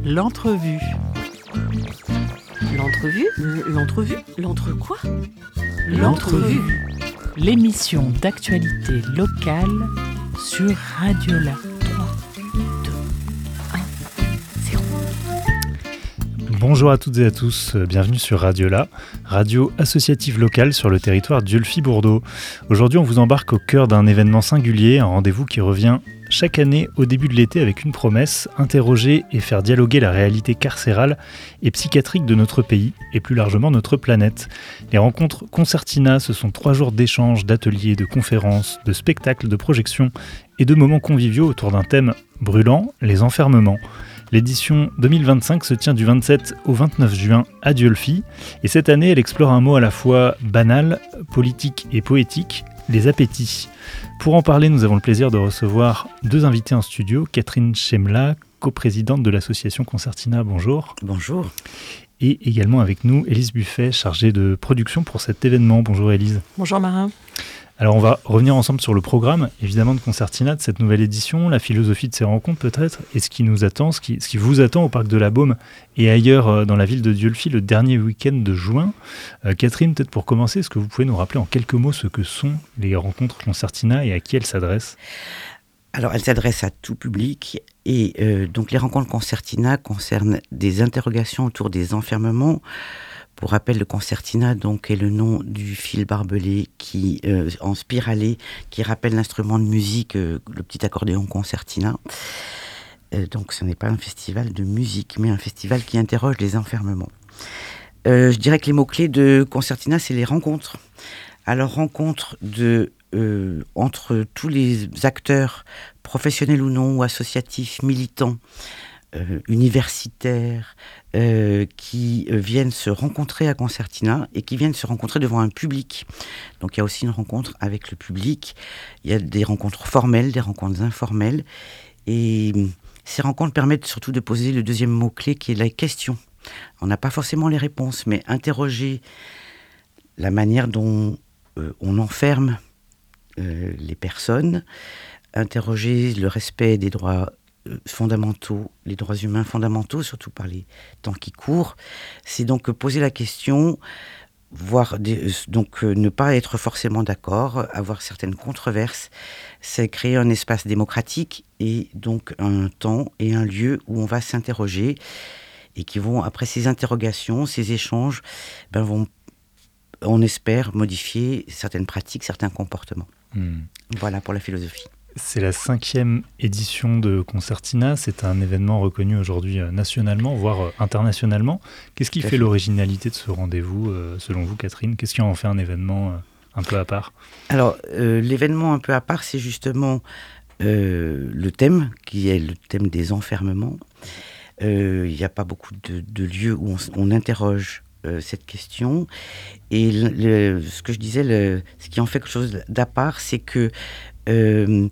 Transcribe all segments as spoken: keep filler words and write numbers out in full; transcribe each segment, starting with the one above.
L'entrevue. L'entrevue L'entrevue L'entre quoi L'entrevue. L'émission d'actualité locale sur Radiola. trois, deux, un, zéro. Bonjour à toutes et à tous, bienvenue sur Radiola, radio associative locale sur le territoire d'Ulphy-Bourdeaux. Aujourd'hui, on vous embarque au cœur d'un événement singulier, un rendez-vous qui revient chaque année au début de l'été avec une promesse, interroger et faire dialoguer la réalité carcérale et psychiatrique de notre pays et plus largement notre planète. Les rencontres Concertina, ce sont trois jours d'échanges, d'ateliers, de conférences, de spectacles, de projections et de moments conviviaux autour d'un thème brûlant, les enfermements. L'édition deux mille vingt-cinq se tient du vingt-sept au vingt-neuf juin à Dieulefit et cette année elle explore un mot à la fois banal, politique et poétique, les appétits. Pour en parler, nous avons le plaisir de recevoir deux invités en studio, Catherine Chemla, coprésidente de l'association Concertina, bonjour. Bonjour. Et également avec nous, Élise Buffet, chargée de production pour cet événement. Bonjour Élise. Bonjour Marin. Alors on va revenir ensemble sur le programme, évidemment, de Concertina, de cette nouvelle édition, la philosophie de ces rencontres peut-être, et ce qui nous attend, ce qui, ce qui vous attend au Parc de la Baume et ailleurs euh, dans la ville de Dieulefit le dernier week-end de juin. Euh, Catherine, peut-être pour commencer, est-ce que vous pouvez nous rappeler en quelques mots ce que sont les rencontres Concertina et à qui elles s'adressent ? Alors, elles s'adressent à tout public et euh, donc les rencontres Concertina concernent des interrogations autour des enfermements. Pour rappel, le Concertina donc, est le nom du fil barbelé qui, euh, en spiralé qui rappelle l'instrument de musique, euh, le petit accordéon Concertina. Euh, donc ce n'est pas un festival de musique, mais un festival qui interroge les enfermements. Euh, je dirais que les mots-clés de Concertina, c'est les rencontres. Alors, rencontres de, euh, entre tous les acteurs, professionnels ou non, ou associatifs, militants, Euh, universitaires euh, qui euh, viennent se rencontrer à Concertina et qui viennent se rencontrer devant un public. Donc il y a aussi une rencontre avec le public, il y a des rencontres formelles, des rencontres informelles et ces rencontres permettent surtout de poser le deuxième mot-clé qui est la question. On n'a pas forcément les réponses, mais interroger la manière dont euh, on enferme euh, les personnes, interroger le respect des droits fondamentaux, les droits humains fondamentaux, surtout par les temps qui courent, c'est donc poser la question, voire des, donc euh, ne pas être forcément d'accord, avoir certaines controverses, c'est créer un espace démocratique et donc un temps et un lieu où on va s'interroger et qui vont, après ces interrogations, ces échanges, ben vont, on espère, modifier certaines pratiques, certains comportements. Mmh. Voilà pour la philosophie. C'est la cinquième édition de Concertina. C'est un événement reconnu aujourd'hui nationalement, voire internationalement. Qu'est-ce qui fait l'originalité de ce rendez-vous, euh, selon vous, Catherine ? Qu'est-ce qui en fait un événement euh, un peu à part ? Alors, euh, l'événement un peu à part, c'est justement euh, le thème, qui est le thème des enfermements. Euh, il n'y a pas beaucoup de, de lieux où on, on interroge euh, cette question. Et le, le, ce que je disais, le, ce qui en fait quelque chose d'à part, c'est que Euh,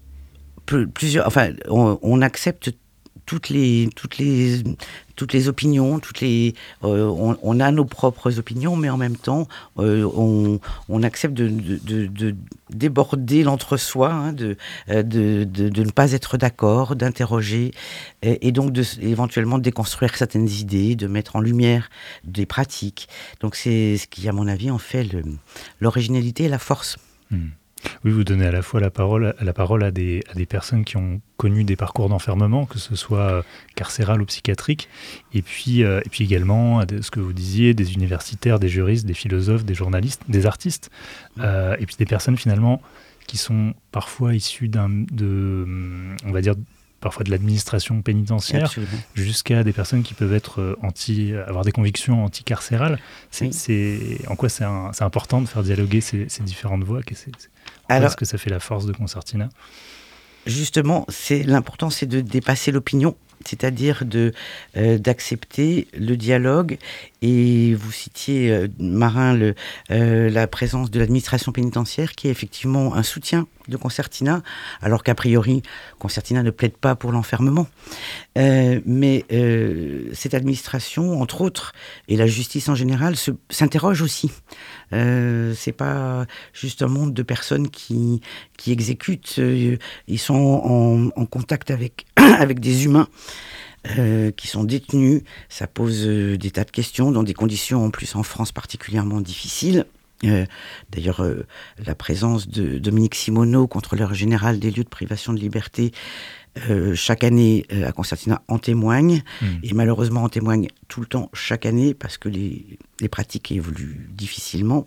plusieurs, enfin, on, on accepte toutes les, toutes les, toutes les opinions, toutes les, euh, on, on a nos propres opinions, mais en même temps, euh, on, on accepte de, de, de, de déborder l'entre-soi, hein, de, de, de, de ne pas être d'accord, d'interroger, et, et donc de, éventuellement de déconstruire certaines idées, de mettre en lumière des pratiques. Donc c'est ce qui, à mon avis, en fait le, l'originalité et la force. Mmh. Oui, vous donnez à la fois la parole, la parole à, des, à des personnes qui ont connu des parcours d'enfermement, que ce soit carcéral ou psychiatrique, et puis, euh, et puis également à des, ce que vous disiez, des universitaires, des juristes, des philosophes, des journalistes, des artistes, euh, et puis des personnes finalement qui sont parfois issues d'un, de, on va dire, parfois de l'administration pénitentiaire, absolument, jusqu'à des personnes qui peuvent être anti, avoir des convictions anti-carcérales. C'est, oui. c'est, en quoi c'est, un, c'est important de faire dialoguer ces, ces différentes voix ? C'est, c'est, Alors, est-ce que ça fait la force de Concertina ? Justement, c'est, l'important, c'est de dépasser l'opinion, c'est-à-dire de, euh, d'accepter le dialogue. Et vous citiez, euh, Marin, le, euh, la présence de l'administration pénitentiaire, qui est effectivement un soutien de Concertina, alors qu'a priori, Concertina ne plaide pas pour l'enfermement. Euh, mais euh, cette administration, entre autres, et la justice en général, se, s'interroge aussi. Euh, c'est pas juste un monde de personnes qui, qui exécutent. Euh, ils sont en, en contact avec, avec des humains. euh, qui sont détenus. Ça pose euh, des tas de questions dans des conditions en plus en France particulièrement difficiles. Euh, d'ailleurs, euh, la présence de Dominique Simoneau, contrôleur général des lieux de privation de liberté, euh, chaque année euh, à Concertina en témoigne, mmh. et malheureusement en témoigne tout le temps chaque année parce que les, les pratiques évoluent difficilement.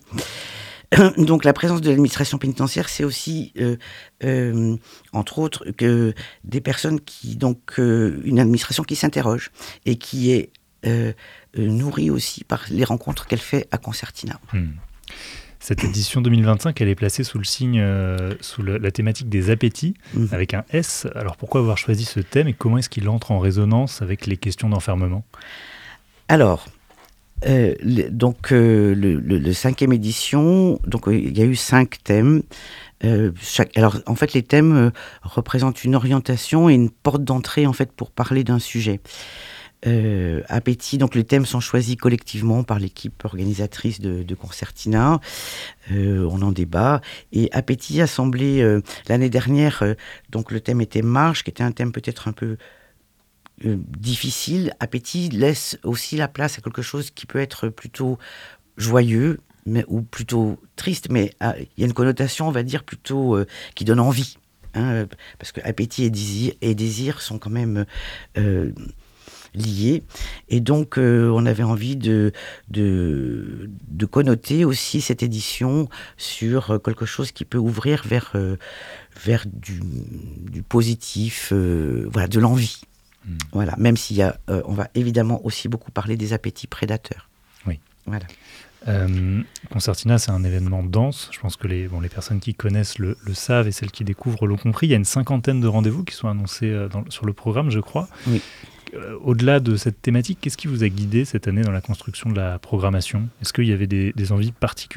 Donc la présence de l'administration pénitentiaire, c'est aussi, euh, euh, entre autres, que des personnes qui, donc, euh, une administration qui s'interroge et qui est euh, euh, nourrie aussi par les rencontres qu'elle fait à Concertina. Mmh. Cette édition deux mille vingt-cinq, elle est placée sous le signe, euh, sous le, la thématique des appétits, mmh. avec un S. Alors pourquoi avoir choisi ce thème et comment est-ce qu'il entre en résonance avec les questions d'enfermement ? Alors, euh, le, donc euh, le, le, le cinquième édition, donc euh, il y a eu cinq thèmes. Euh, chaque, alors en fait, les thèmes euh, représentent une orientation et une porte d'entrée en fait pour parler d'un sujet. Euh, appétit, donc les thèmes sont choisis collectivement par l'équipe organisatrice de, de Concertina. Euh, on en débat. Et Appétit a semblé, euh, l'année dernière, euh, donc le thème était marche, qui était un thème peut-être un peu euh, difficile. Appétit laisse aussi la place à quelque chose qui peut être plutôt joyeux, mais, ou plutôt triste, mais il euh, y a une connotation, on va dire, plutôt euh, qui donne envie. Hein, parce que appétit et désir, et désir sont quand même... Euh, liés. Et donc, euh, on avait envie de, de, de connoter aussi cette édition sur quelque chose qui peut ouvrir vers, euh, vers du, du positif, euh, voilà, de l'envie. Mmh. Voilà, même s'il y a, euh, on va évidemment aussi beaucoup parler des appétits prédateurs. Oui. Voilà. Euh, Concertina, c'est un événement dense. Je pense que les, bon, les personnes qui connaissent le, le savent et celles qui découvrent l'ont compris. Il y a une cinquantaine de rendez-vous qui sont annoncés dans, sur le programme, je crois. Oui. Euh, au-delà de cette thématique, qu'est-ce qui vous a guidé cette année dans la construction de la programmation ? Est-ce qu'il y avait des, des envies particulières ?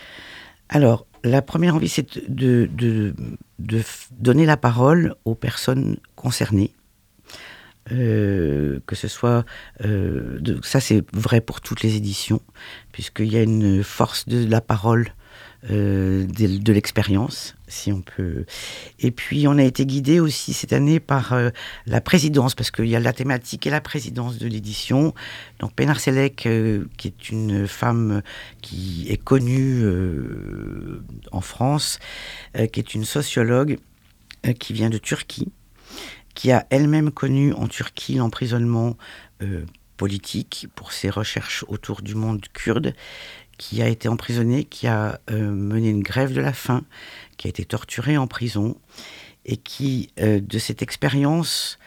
Alors, la première envie, c'est de, de, de donner la parole aux personnes concernées. Euh, que ce soit... Euh, de, ça, c'est vrai pour toutes les éditions, puisqu'il y a une force de la parole, euh, de, de l'expérience, si on peut. Et puis, on a été guidé aussi cette année par euh, la présidence, parce qu'il y a la thématique et la présidence de l'édition. Donc, Pénard Selek, euh, qui est une femme qui est connue euh, en France, euh, qui est une sociologue euh, qui vient de Turquie, qui a elle-même connu en Turquie l'emprisonnement euh, politique pour ses recherches autour du monde kurde, qui a été emprisonnée, qui a euh, mené une grève de la faim, qui a été torturée en prison, et qui, euh, de cette expérience,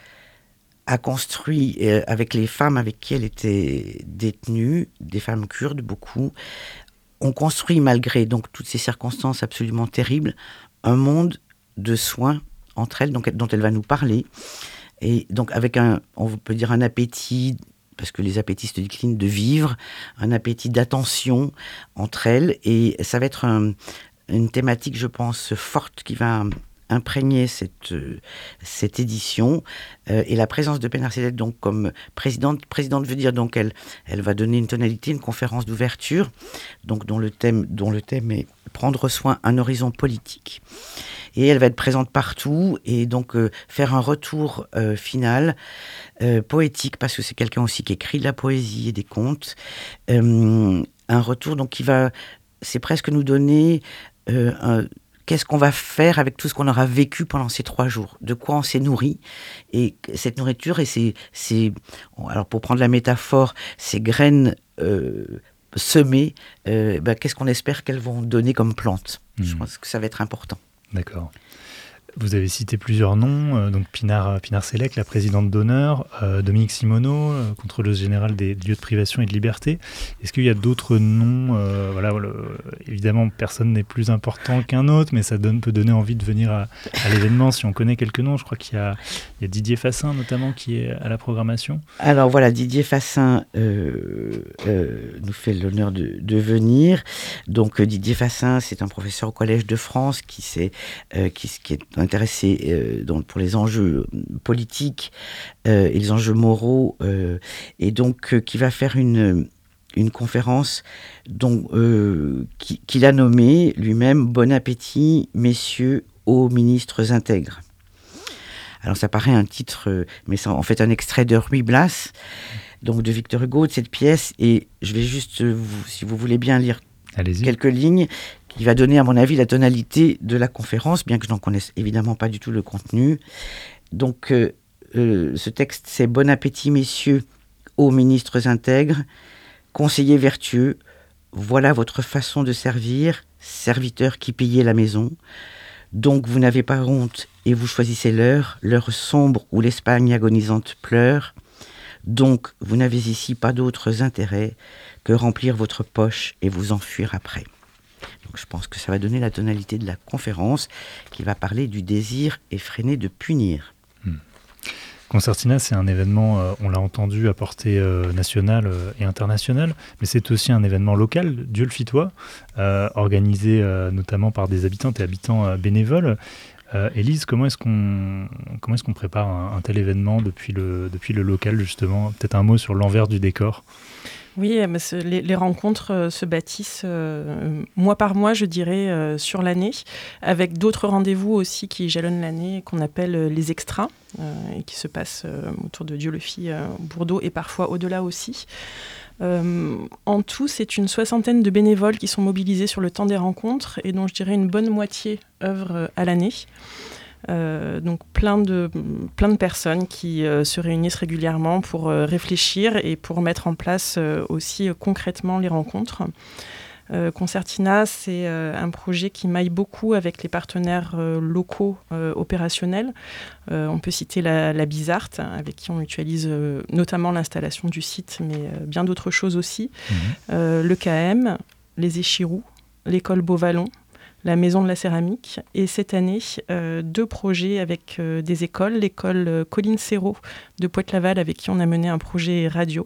a construit, euh, avec les femmes avec qui elle était détenue, des femmes kurdes, beaucoup, ont construit, malgré donc toutes ces circonstances absolument terribles, un monde de soins entre elles, donc, dont elle va nous parler. Et donc avec un, on peut dire un appétit, parce que les appétits se déclinent, de vivre, un appétit d'attention entre elles. Et ça va être un, une thématique, je pense, forte qui va imprégner cette, cette édition. Euh, et la présence de Pénard Selek, donc comme présidente, présidente veut dire donc elle, elle va donner une tonalité, une conférence d'ouverture, donc dont le thème, dont le thème est prendre soin un horizon politique. Et elle va être présente partout et donc euh, faire un retour euh, final euh, poétique, parce que c'est quelqu'un aussi qui écrit de la poésie et des contes. Euh, un retour donc qui va, c'est presque nous donner euh, un, qu'est-ce qu'on va faire avec tout ce qu'on aura vécu pendant ces trois jours, de quoi on s'est nourri. Et cette nourriture, et c'est, c'est alors pour prendre la métaphore, ces graines euh, semées, euh, bah, qu'est-ce qu'on espère qu'elles vont donner comme plantes. Mmh. Je pense que ça va être important. D'accord. Vous avez cité plusieurs noms, euh, donc Pénard, Pénard Selek, la présidente d'honneur, euh, Dominique Simoneau, euh, contrôleuse générale des lieux de privation et de liberté. Est-ce qu'il y a d'autres noms euh, voilà, le, évidemment, personne n'est plus important qu'un autre, mais ça donne, peut donner envie de venir à, à l'événement si on connaît quelques noms. Je crois qu'il y a, il y a Didier Fassin, notamment, qui est à la programmation. Alors voilà, Didier Fassin euh, euh, nous fait l'honneur de, de venir. Donc Didier Fassin, c'est un professeur au Collège de France qui, s'est, euh, qui, qui est intéressé euh, donc pour les enjeux politiques euh, et les enjeux moraux, euh, et donc euh, qui va faire une, une conférence dont, euh, qui, qu'il a nommée lui-même « Bon appétit, messieurs, aux ministres intègres ». Alors ça paraît un titre, mais c'est en fait un extrait de Ruy Blas, donc de Victor Hugo, de cette pièce, et je vais juste, vous, si vous voulez bien lire Allez-y. Quelques lignes, qui va donner à mon avis la tonalité de la conférence, bien que je n'en connaisse évidemment pas du tout le contenu. Donc euh, euh, ce texte, c'est « Bon appétit, messieurs, ô ministres intègres, conseillers vertueux, voilà votre façon de servir, serviteurs qui pillez la maison. Donc vous n'avez pas honte et vous choisissez l'heure, l'heure sombre où l'Espagne agonisante pleure. Donc vous n'avez ici pas d'autres intérêts que remplir votre poche et vous enfuir après. » Donc je pense que ça va donner la tonalité de la conférence qui va parler du désir effréné de punir. Hmm. Concertina, c'est un événement, euh, on l'a entendu, à portée euh, nationale euh, et internationale, mais c'est aussi un événement local, dieu-le-fit-toi, euh, organisé euh, notamment par des habitantes et habitants euh, bénévoles. Euh, Élise, comment est-ce qu'on comment est-ce qu'on prépare un, un tel événement depuis le, depuis le local, justement ? Peut-être un mot sur l'envers du décor. Oui, mais ce, les, les rencontres euh, se bâtissent euh, mois par mois, je dirais, euh, sur l'année, avec d'autres rendez-vous aussi qui jalonnent l'année, qu'on appelle euh, les extras, euh, et qui se passent euh, autour de Dieu-le-Fit, euh, Bourdeau, et parfois au-delà aussi. Euh, en tout, c'est une soixantaine de bénévoles qui sont mobilisés sur le temps des rencontres, et dont je dirais une bonne moitié œuvrent à l'année. Euh, donc plein de, plein de personnes qui euh, se réunissent régulièrement pour euh, réfléchir et pour mettre en place euh, aussi euh, concrètement les rencontres. Euh, Concertina, c'est euh, un projet qui maille beaucoup avec les partenaires euh, locaux euh, opérationnels. Euh, on peut citer la, la Bizart, avec qui on mutualise euh, notamment l'installation du site, mais euh, bien d'autres choses aussi. Mmh. Euh, le K M, les Échirous, l'école Beauvallon, la Maison de la Céramique, et cette année, euh, deux projets avec euh, des écoles, l'école euh, Colline Serrault de Pointe-Laval, avec qui on a mené un projet radio,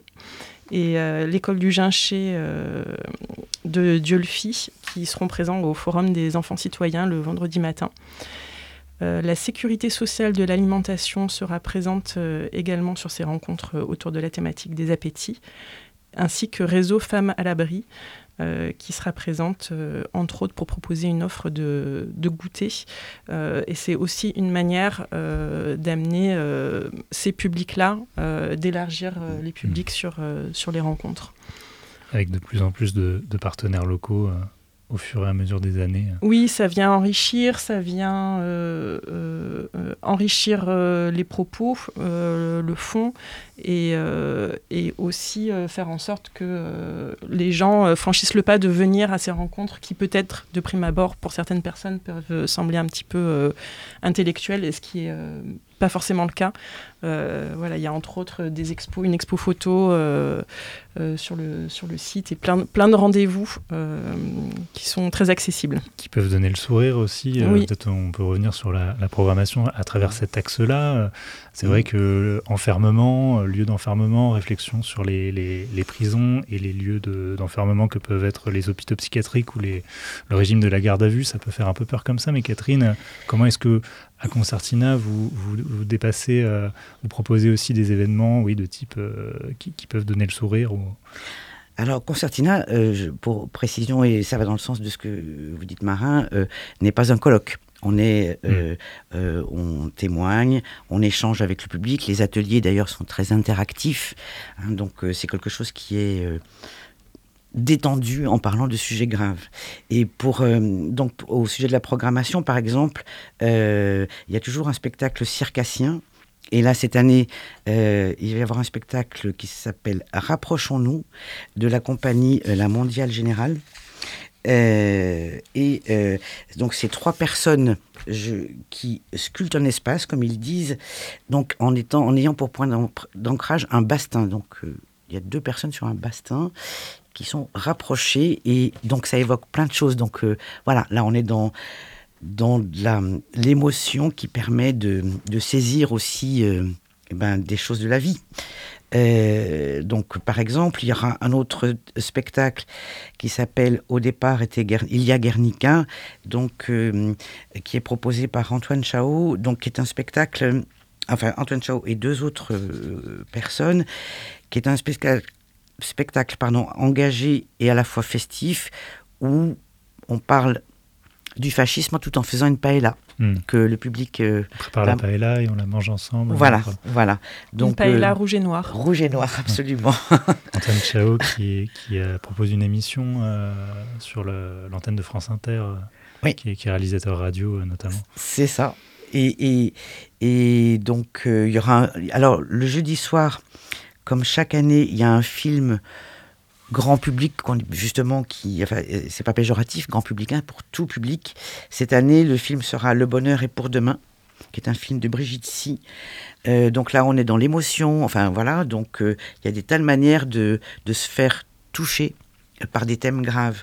et euh, l'école du Ginché euh, de Dieu-le-Fit, qui seront présents au Forum des enfants citoyens le vendredi matin. Euh, la sécurité sociale de l'alimentation sera présente euh, également sur ces rencontres euh, autour de la thématique des appétits, ainsi que Réseau Femmes à l'abri, Euh, qui sera présente, euh, entre autres, pour proposer une offre de, de goûter. Euh, et c'est aussi une manière euh, d'amener euh, ces publics-là, euh, d'élargir euh, les publics mmh. sur, euh, sur les rencontres. Avec de plus en plus de, de partenaires locaux euh, au fur et à mesure des années. Oui, ça vient enrichir, ça vient euh, euh, euh, enrichir euh, les propos, euh, le fond, et, euh, et aussi euh, faire en sorte que euh, les gens euh, franchissent le pas de venir à ces rencontres qui peut-être, de prime abord, pour certaines personnes, peuvent sembler un petit peu euh, intellectuelles, et ce qui est euh, pas forcément le cas. Euh, voilà, il y a entre autres des expos, une expo photo euh, euh, sur, le, sur le site, et plein, plein de rendez-vous euh, qui sont très accessibles. Qui peuvent donner le sourire aussi. Euh, oui. Peut-être on peut revenir sur la, la programmation à travers cet axe-là. C'est mmh. vrai que enfermement, lieu d'enfermement, réflexion sur les, les, les prisons et les lieux de, d'enfermement que peuvent être les hôpitaux psychiatriques ou les, le régime de la garde à vue, ça peut faire un peu peur comme ça. Mais Catherine, comment est-ce que à Concertina, vous, vous, vous dépassez, euh, vous proposez aussi des événements, oui, de type euh, qui, qui peuvent donner le sourire ou... Alors, Concertina, euh, je, pour précision, et ça va dans le sens de ce que vous dites, Marin, euh, n'est pas un colloque. On est, euh, mmh. euh, on témoigne, on échange avec le public. Les ateliers, d'ailleurs, sont très interactifs. Hein, donc, euh, c'est quelque chose qui est... Euh, détendu en parlant de sujets graves. Et pour euh, donc au sujet de la programmation, par exemple, euh, il y a toujours un spectacle circassien. Et là, cette année, euh, il va y avoir un spectacle qui s'appelle « Rapprochons-nous » de la compagnie euh, La Mondiale Générale. Euh, et euh, donc, c'est trois personnes je, qui sculptent un espace, comme ils disent, donc en, étant, en ayant pour point d'ancrage un bastin. Donc, euh, il y a deux personnes sur un bastin qui sont rapprochés, et donc ça évoque plein de choses. Donc euh, voilà, là on est dans, dans la, l'émotion qui permet de, de saisir aussi euh, eh ben, des choses de la vie. Euh, donc par exemple, il y aura un autre spectacle qui s'appelle « Au départ était Guer- il y a Guernica », donc, euh, qui est proposé par Antoine Chao, donc, qui est un spectacle, enfin Antoine Chao et deux autres euh, personnes, qui est un spectacle spectacle pardon, engagé et à la fois festif, où on parle du fascisme tout en faisant une paella. mmh. que le public... Euh, on prépare la paella et on la mange ensemble. Voilà, donc, voilà. Donc, une paella euh, rouge et noir. Rouge et noir, absolument. Antoine Chao qui, qui euh, propose une émission euh, sur le, l'antenne de France Inter, euh, oui. qui, qui est réalisateur radio euh, notamment. C'est ça. Et, et, et donc, il euh, y aura... Un, alors, le jeudi soir, comme chaque année, il y a un film... grand public, justement, qui, enfin, c'est pas péjoratif, grand public, hein, pour tout public. Cette année, le film sera Le bonheur est pour demain, qui est un film de Brigitte Si. Euh, donc là, on est dans l'émotion, enfin voilà, donc il euh, y a des telles manières de, de se faire toucher par des thèmes graves.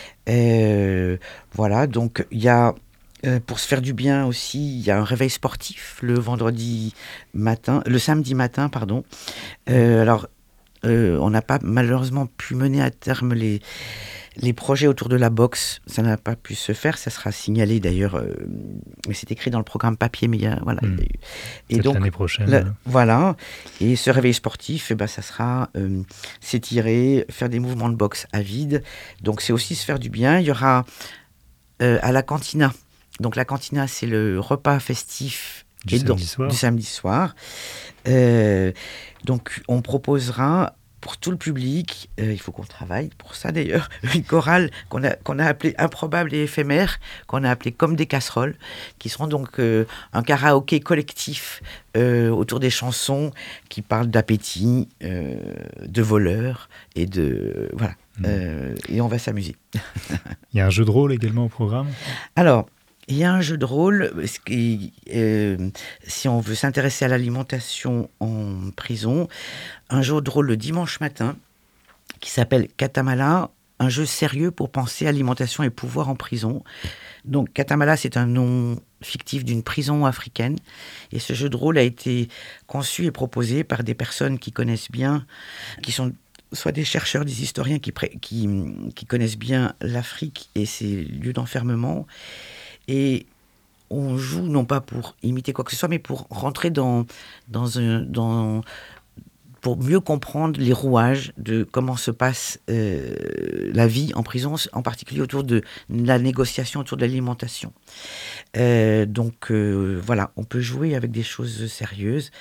Euh, voilà, donc il y a, euh, pour se faire du bien aussi, il y a un réveil sportif le vendredi matin, le samedi matin, pardon. Euh, alors, Euh, on n'a pas malheureusement pu mener à terme les, les projets autour de la boxe. Ça n'a pas pu se faire. Ça sera signalé d'ailleurs. Euh, mais c'est écrit dans le programme papier. Mais il y a, voilà. Mmh. Et donc, l'année prochaine. La, voilà. Et ce réveil sportif, eh ben, ça sera euh, s'étirer, faire des mouvements de boxe à vide. Donc c'est aussi se faire du bien. Il y aura euh, à la cantina. Donc la cantina, c'est le repas festif du, et samedi, donc, soir. du samedi soir. Euh, donc on proposera pour tout le public, euh, il faut qu'on travaille pour ça d'ailleurs, une chorale qu'on a, qu'on a appelée Improbable et éphémère, qu'on a appelée Comme des casseroles, qui seront donc euh, un karaoké collectif euh, autour des chansons qui parlent d'appétit, euh, de voleurs et de... voilà. Mmh. Euh, et on va s'amuser. Il y a un jeu de rôle également au programme ? Alors, il y a un jeu de rôle, qui, euh, si on veut s'intéresser à l'alimentation en prison, un jeu de rôle le dimanche matin qui s'appelle Katamala, un jeu sérieux pour penser alimentation et pouvoir en prison. Donc Katamala, c'est un nom fictif d'une prison africaine. Et ce jeu de rôle a été conçu et proposé par des personnes qui connaissent bien, qui sont soit des chercheurs, des historiens qui, qui, qui connaissent bien l'Afrique et ses lieux d'enfermement. Et on joue non pas pour imiter quoi que ce soit, mais pour rentrer dans, dans un... Dans, pour mieux comprendre les rouages de comment se passe euh, la vie en prison, en particulier autour de la négociation, autour de l'alimentation. Euh, donc euh, voilà, on peut jouer avec des choses sérieuses.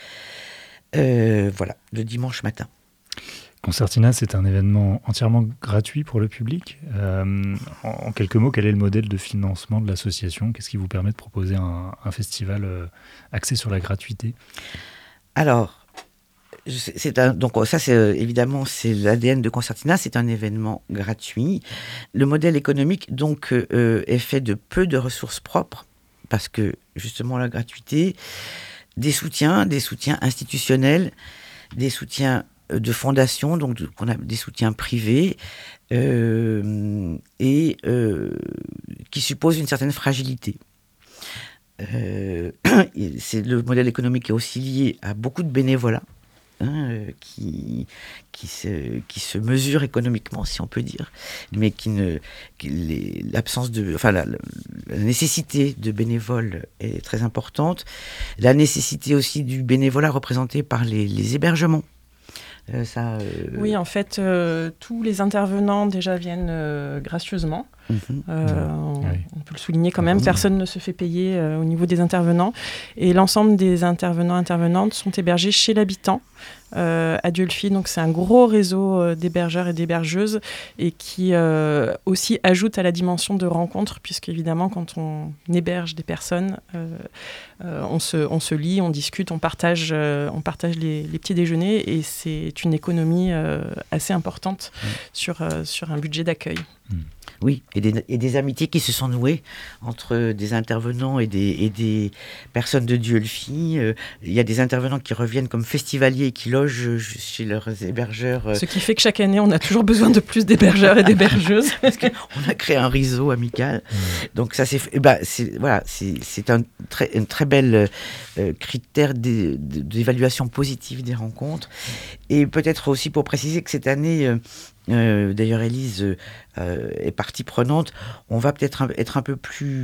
Euh, voilà, le dimanche matin. Concertina, c'est un événement entièrement gratuit pour le public. Euh, en, en quelques mots, quel est le modèle de financement de l'association ? Qu'est-ce qui vous permet de proposer un, un festival euh, axé sur la gratuité ? Alors, c'est un, donc ça, c'est évidemment c'est l'A D N de Concertina. C'est un événement gratuit. Le modèle économique donc euh, est fait de peu de ressources propres parce que justement la gratuité, des soutiens, des soutiens institutionnels, des soutiens de fondations, donc on a des soutiens privés euh, et euh, qui supposent une certaine fragilité. Euh, c'est le modèle économique est aussi lié à beaucoup de bénévolat. Hein, euh, qui, qui, se, qui se mesure économiquement, si on peut dire, mais qui ne, qui les, l'absence de, enfin la, la nécessité de bénévoles est très importante. La nécessité aussi du bénévolat représenté par les, les hébergements. Euh, ça, euh... Oui, en fait, euh, tous les intervenants déjà viennent euh, gracieusement. Mmh. Euh, on, oui. on peut le souligner quand même, mmh. personne ne se fait payer euh, au niveau des intervenants. Et l'ensemble des intervenants et intervenantes sont hébergés chez l'habitant. Euh, à Dieulefit, donc c'est un gros réseau euh, d'hébergeurs et d'hébergeuses et qui euh, aussi ajoute à la dimension de rencontre, puisqu'évidemment quand on héberge des personnes, euh, euh, on, se, on se lie, on discute, on partage, euh, on partage les, les petits déjeuners et c'est une économie euh, assez importante mmh. sur, euh, sur un budget d'accueil. Mmh. Oui, et des, et des amitiés qui se sont nouées entre des intervenants et des, et des personnes de Dieulefit. Euh, il y a des intervenants qui reviennent comme festivaliers et qui logent chez leurs hébergeurs. Euh. Ce qui fait que chaque année, on a toujours besoin de plus d'hébergeurs et d'hébergeuses. Parce qu'on a créé un réseau amical. Mmh. Donc ça, c'est, eh ben, c'est, voilà, c'est, c'est un très, un très bel euh, critère de, de, d'évaluation positive des rencontres. Et peut-être aussi pour préciser que cette année... Euh, Euh, d'ailleurs, Élise euh, est partie prenante. On va peut-être un, être un peu plus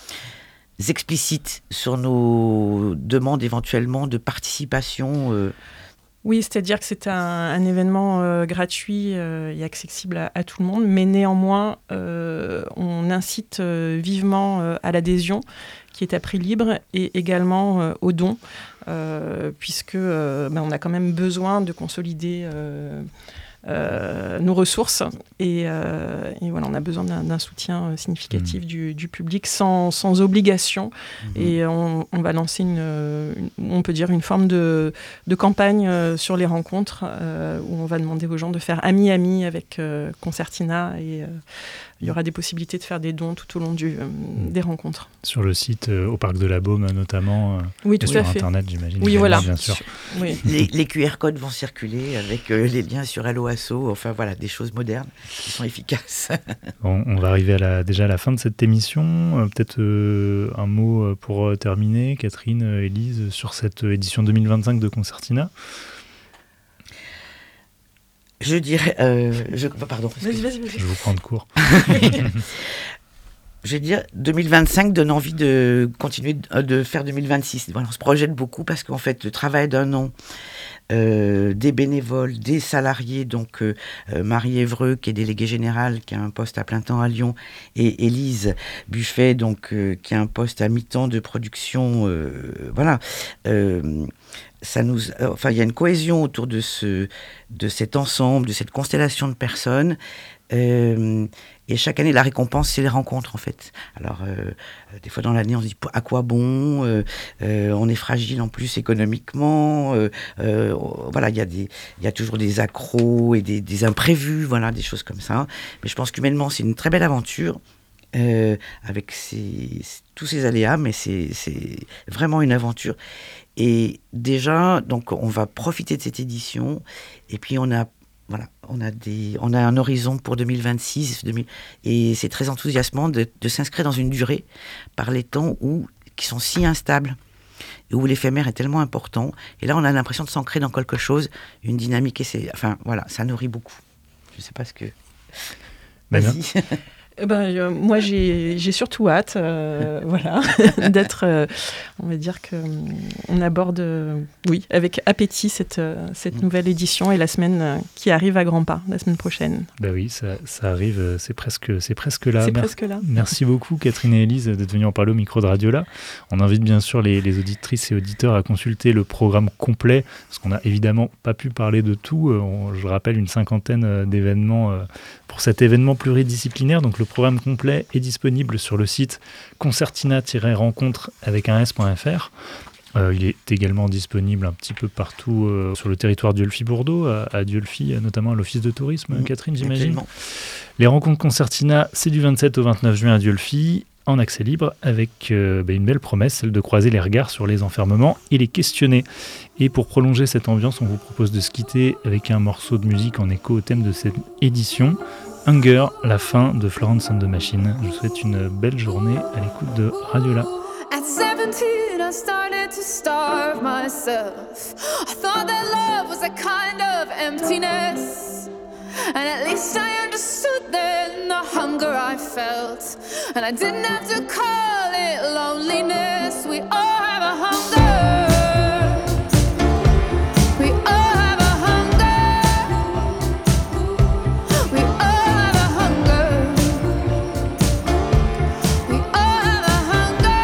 explicite sur nos demandes éventuellement de participation. Euh. Oui, c'est-à-dire que c'est un, un événement euh, gratuit euh, et accessible à, à tout le monde, mais néanmoins, euh, on incite euh, vivement euh, à l'adhésion, qui est à prix libre, et également euh, aux dons, euh, puisque euh, ben, on a quand même besoin de consolider euh, euh, nos ressources, et, euh, et voilà, on a besoin d'un, d'un soutien significatif mmh. du, du public sans, sans obligation, mmh. et on, on va lancer une, une, on peut dire une forme de, de campagne euh, sur les rencontres, euh, où on va demander aux gens de faire ami-ami avec euh, Concertina, et euh, il y aura des possibilités de faire des dons tout au long du, euh, des rencontres. Sur le site, euh, au Parc de la Baume notamment, euh, oui, tout et à sur fait. Internet, j'imagine. Oui, voilà. Bien sûr. Oui. Les, les Q R codes vont circuler avec euh, les liens sur Hello Asso, enfin voilà, des choses modernes qui sont efficaces. on, on va arriver à la, déjà à la fin de cette émission. Euh, peut-être euh, un mot pour euh, terminer, Catherine, euh, Élise, sur cette édition deux mille vingt-cinq de Concertina. Je dirais... Euh, je, pardon. Vas-y, vas-y, vas-y. Je vous prends de court. Je vais dire, deux mille vingt-cinq donne envie de continuer de, de faire deux mille vingt-six. Voilà, on se projette beaucoup parce qu'en fait, le travail d'un an, euh, des bénévoles, des salariés, donc euh, Marie Évreux, qui est déléguée générale, qui a un poste à plein temps à Lyon, et Élise Buffet, donc, euh, qui a un poste à mi-temps de production. Euh, voilà. Euh, ça nous, euh, enfin, il y a une cohésion autour de, ce, de cet ensemble, de cette constellation de personnes. Euh, et chaque année, la récompense, c'est les rencontres, en fait. Alors, euh, des fois dans l'année, on se dit à quoi bon, euh, euh, on est fragile en plus économiquement. Euh, euh, voilà, il y a des, il y a toujours des accros et des, des imprévus, voilà, des choses comme ça. Mais je pense qu'humainement, c'est une très belle aventure. Euh, avec ses, tous ces aléas, mais c'est, c'est vraiment une aventure. Et déjà, donc, on va profiter de cette édition. Et puis, on a, voilà, on a des, on a un horizon pour deux mille vingt-six, deux mille, et c'est très enthousiasmant de, de s'inscrire dans une durée par les temps où, qui sont si instables et où l'éphémère est tellement important. Et là, on a l'impression de s'ancrer dans quelque chose, une dynamique. Et c'est, enfin, voilà, ça nourrit beaucoup. Je ne sais pas ce que. Ben Vas-y. Ben, euh, moi, j'ai, j'ai surtout hâte, euh, voilà, d'être, euh, on va dire que on aborde, euh, oui, avec appétit cette, euh, cette nouvelle édition et la semaine euh, qui arrive à grands pas, la semaine prochaine. Ben oui, ça, ça arrive, c'est presque, c'est presque là. C'est Mer- presque là. Merci beaucoup, Catherine et Élise, d'être venues en parler au micro de Radiola. On invite bien sûr les, les auditrices et auditeurs à consulter le programme complet, parce qu'on n'a évidemment pas pu parler de tout. Euh, on, je rappelle une cinquantaine d'événements euh, pour cet événement pluridisciplinaire. Donc le programme complet est disponible sur le site concertina-rencontre avec un s.fr. Euh, il est également disponible un petit peu partout euh, sur le territoire d'Ulfi-Bordeaux, à, à Dieulfi, notamment à l'Office de tourisme, mmh, Catherine, j'imagine. Absolument. Les rencontres Concertina, c'est du vingt-sept au vingt-neuf juin à Dieulfi, en accès libre, avec euh, bah, une belle promesse, celle de croiser les regards sur les enfermements et les questionner. Et pour prolonger cette ambiance, on vous propose de se quitter avec un morceau de musique en écho au thème de cette édition. Hunger, la fin de Florence and the Machine. Je vous souhaite une belle journée à l'écoute de Radiola. At seventeen, I started to starve myself. I thought that love was a kind of emptiness. And at least I understood then the hunger I felt. And I didn't have to call it loneliness. We all have a hunger. We all have a hunger. We all have a hunger. We all have a hunger.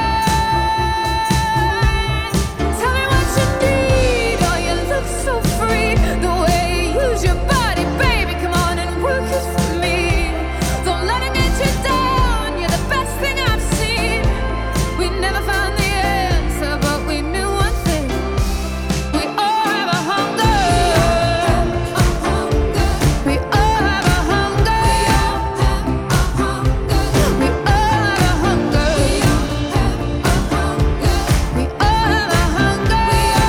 Tell me what you need. Oh, you look so free. The way you use your body, baby. Come on and work it for me. Don't let it get you down. You're the best thing I've seen. We never found the answer, but we knew one thing. We all have a hunger. We all have a hunger. We all have a hunger. We all have a hunger.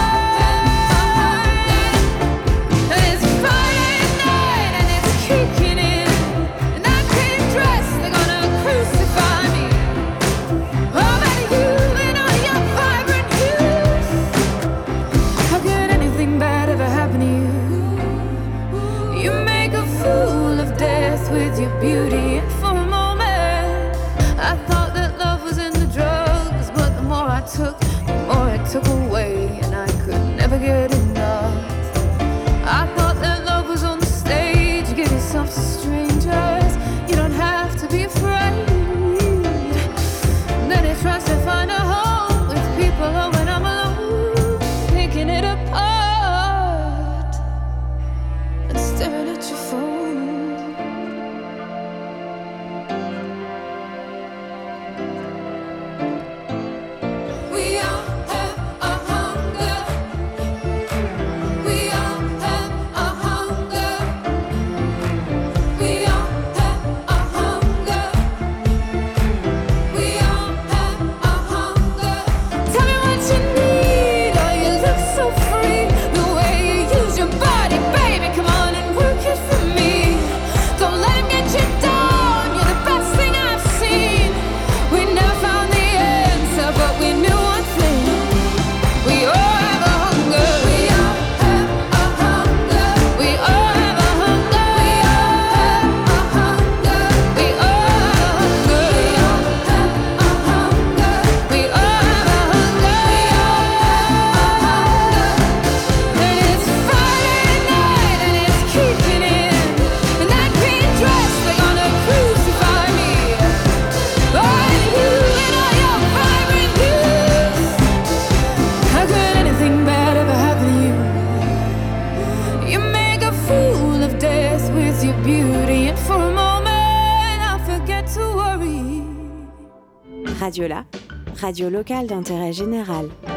And it's Friday night and it's kicking in. And I can't dress, they're gonna crucify me. Oh, but you and all your vibrant youth. How could anything bad ever happen to you? You make a fool of death with your beauty. And for a moment, I thought that love was in the drugs. But the more I took, the more it took away. And I could never get enough. I thought that love was on the stage. You give yourself to strangers. You don't have to be afraid. Then it tries to find a home. worry. Radiola, radio locale d'intérêt général.